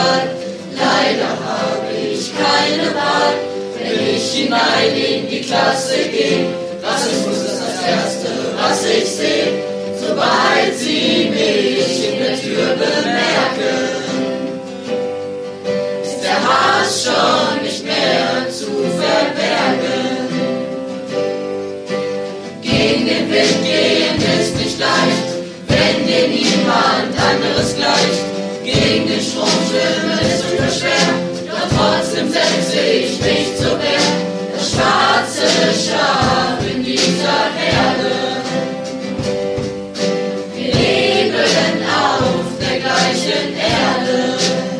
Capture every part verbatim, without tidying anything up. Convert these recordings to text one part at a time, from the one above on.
Qual. Leider habe ich keine Wahl, wenn ich hinein in die Klasse gehe. Rassismus ist das Erste, was ich sehe, sobald sie mich in der Tür bemerken. Ist der Hass schon nicht mehr zu verbergen. Gegen den Wind gehen ist nicht leicht, wenn dir niemand anderes gleicht. Gegen den Strom schwimmen ist super schwer, doch trotzdem setze ich mich zur Wehr. Das schwarze Schaf in dieser Herde. Wir leben auf der gleichen Erde.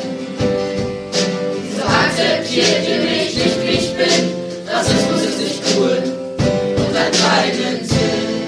So akzeptiert ihr mich nicht, wie ich bin. Rassismus ist nicht cool und hat keinen Sinn.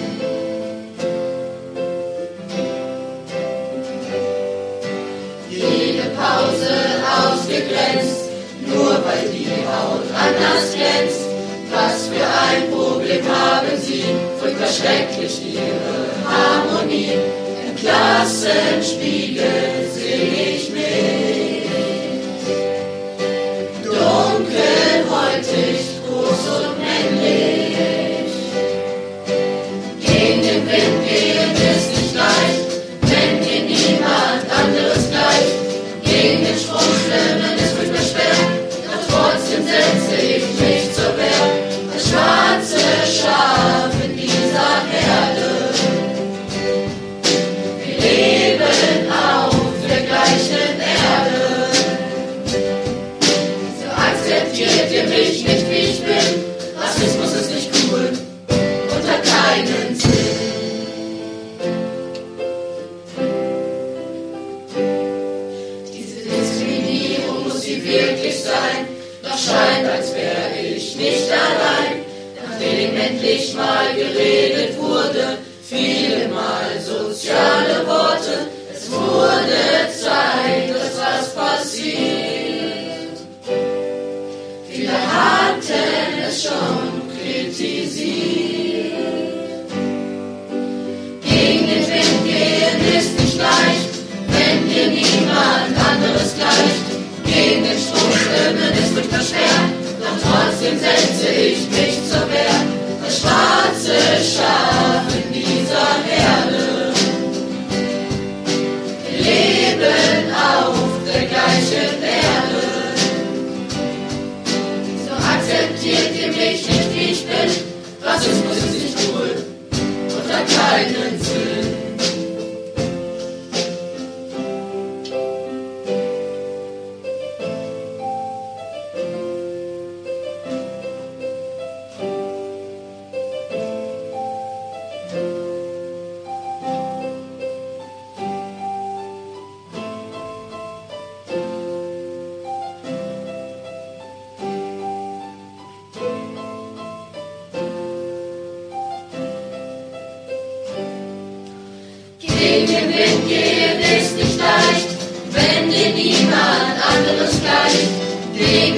Pause ausgegrenzt, nur weil die Haut anders glänzt. Was für ein Problem haben sie, furchtbar schrecklich ihre Harmonie. Im Klassenspiegel seh ich mich. Dunkelhäutig, groß und männlich. Gegen den Wind gehen ist nicht leicht, wenn dir niemand anderes gleicht. Gegen den Strom schwimmen ist furchtbar schwer, doch trotzdem setze ich mich zur Wehr. Das schwarze Schaf in dieser Herde. Wir leben auf der gleichen Erde. So akzeptiert ihr mich nicht, wie ich bin. Rassismus ist nicht cool und hat keinen Sinn. Wirklich sein, doch scheint, als wäre ich nicht allein. Nachdem endlich mal geredet wurde, viele Mal soziale Worte, es wurde Zeit, dass was passiert. Viele hatten es schon kritisiert. Gegen den Wind gehen ist nicht leicht, wenn dir niemand anderes gleicht. Gegen den Strom schwimmen ist furchtbar schwer, doch trotzdem setze ich mich zur Wehr. Das schwarze Schaf in dieser Herde. Wir leben auf der gleichen Erde. So akzeptiert ihr mich nicht, wie ich bin. Rassismus ist nicht cool und hat keinen Sinn. Gegen den Wind gehen ist nicht leicht, wenn dir niemand anderes gleicht. Gegen